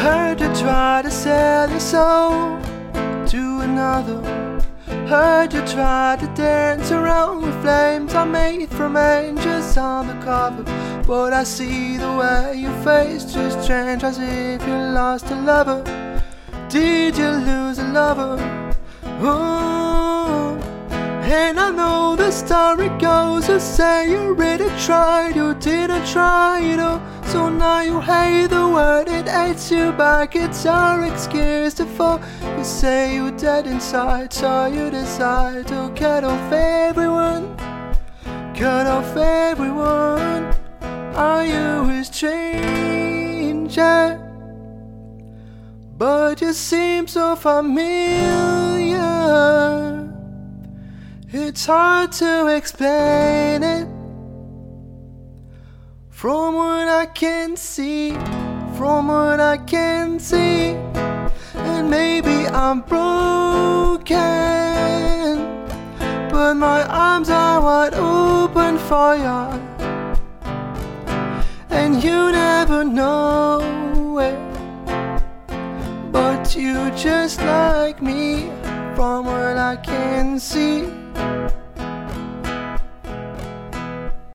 Heard you try to sell your soul to another. Heard you try to dance around with flames I made from angels on the cover. But I see the way your face just changed, as if you lost a lover. Did you lose a lover? Oh, and I know the story goes, you say you really tried, you didn't try it all. So now you hate the word, it hates you back, it's your excuse to fall. You say you're dead inside, so you decide to cut off everyone. Cut off everyone. Are you a stranger? But you seem so familiar. It's hard to explain it. From what I can see, from what I can see. And maybe I'm broken, but my arms are wide open for you. And you never know it, but you just like me, from what I can see.